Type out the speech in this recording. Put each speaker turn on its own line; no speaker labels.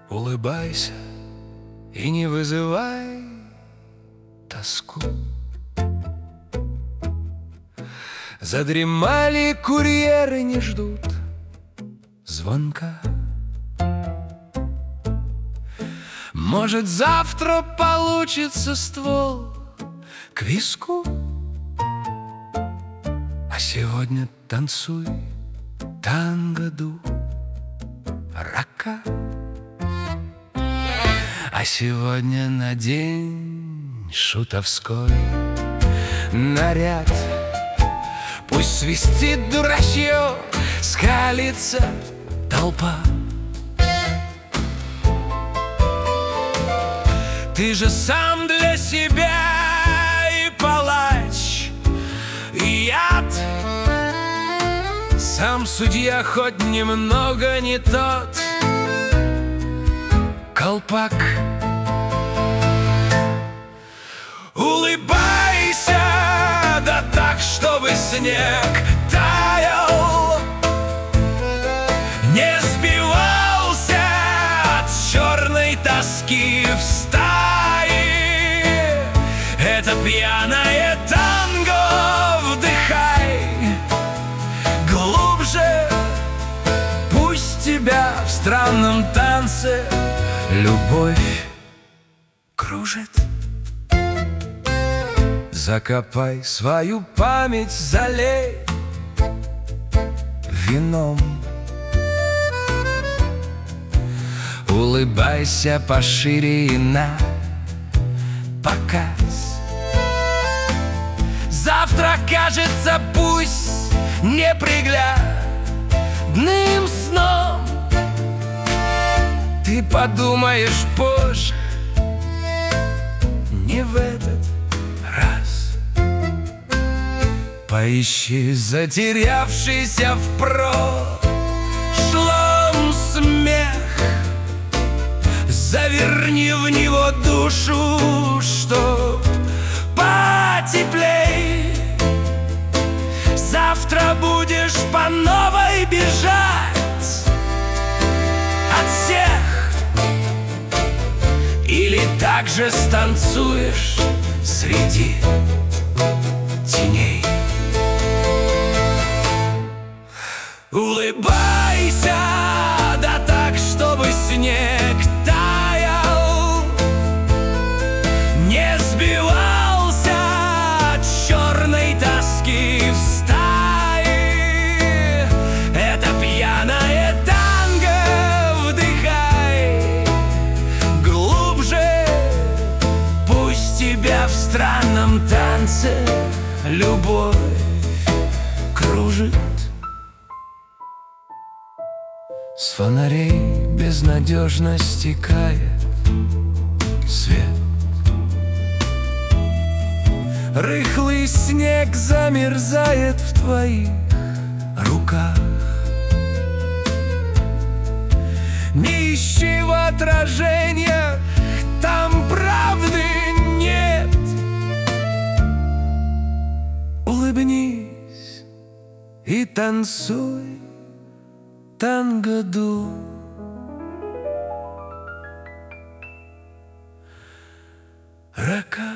Улыбайся и не вызывай тоску. Задремали курьеры, не ждут звонка. Может, завтра получится ствол к виску, а сегодня танцуй танго ду рака. А сегодня надень шутовской наряд. Пусть свистит дурачье, скалится толпа. Ты же сам для себя и палач, и яд. Сам судья, хоть немного не тот колпак. Улыбайся, да так, чтобы снег таял, не сбивался от черной тоски в стае. Это пьяное танго, вдыхай глубже. Пусть тебя в странном танце любовь кружит. Закопай свою память, залей вином. Улыбайся пошире и на показ. Завтра кажется пусть неприглядным сном. Ты подумаешь позже, не в этот раз. Поищи затерявшийся в прошлом смех, заверни в него душу, чтоб потеплей. Завтра будешь по новой бежать от всех, или также станцуешь среди теней. Улыбайся, да так, чтобы снег таял, не сбивался от черной тоски в стае. Это пьяное танго, вдыхай глубже. Пусть тебя в странном танце любовь кружит. С фонарей безнадежно стекает свет. Рыхлый снег замерзает в твоих руках. Не ищи в отражениях, там правды нет. Улыбнись и танцуй танго ду рака.